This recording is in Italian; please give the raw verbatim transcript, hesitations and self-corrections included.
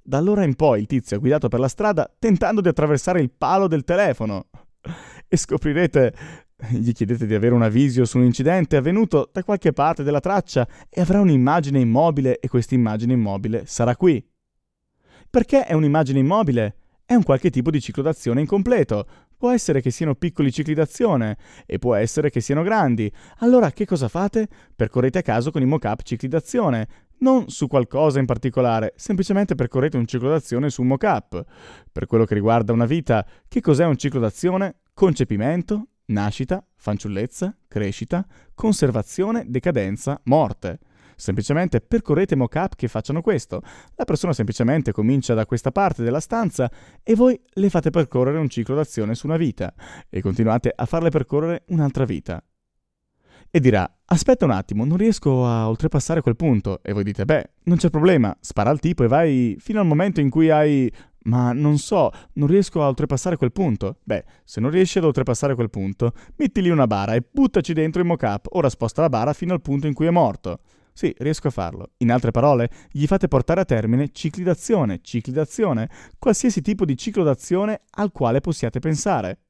Da allora in poi il tizio ha guidato per la strada tentando di attraversare il palo del telefono. E scoprirete, gli chiedete di avere una visio su un incidente avvenuto da qualche parte della traccia e avrà un'immagine immobile e questa immagine immobile sarà qui. Perché è un'immagine immobile? È un qualche tipo di ciclo d'azione incompleto. Può essere che siano piccoli cicli d'azione e può essere che siano grandi. Allora che cosa fate? Percorrete a caso con i mock-up cicli d'azione. Non su qualcosa in particolare, semplicemente percorrete un ciclo d'azione su un mock-up. Per quello che riguarda una vita, che cos'è un ciclo d'azione? Concepimento, nascita, fanciullezza, crescita, conservazione, decadenza, morte. Semplicemente percorrete mock-up che facciano questo. La persona semplicemente comincia da questa parte della stanza e voi le fate percorrere un ciclo d'azione su una vita e continuate a farle percorrere un'altra vita. E dirà, aspetta un attimo, non riesco a oltrepassare quel punto. E voi dite, beh, non c'è problema, spara al tipo e vai fino al momento in cui hai... Ma non so, non riesco a oltrepassare quel punto. Beh, se non riesci ad oltrepassare quel punto, metti lì una bara e buttaci dentro il mock-up. Ora sposta la bara fino al punto in cui è morto. Sì, riesco a farlo. In altre parole, gli fate portare a termine cicli d'azione, cicli d'azione, qualsiasi tipo di ciclo d'azione al quale possiate pensare.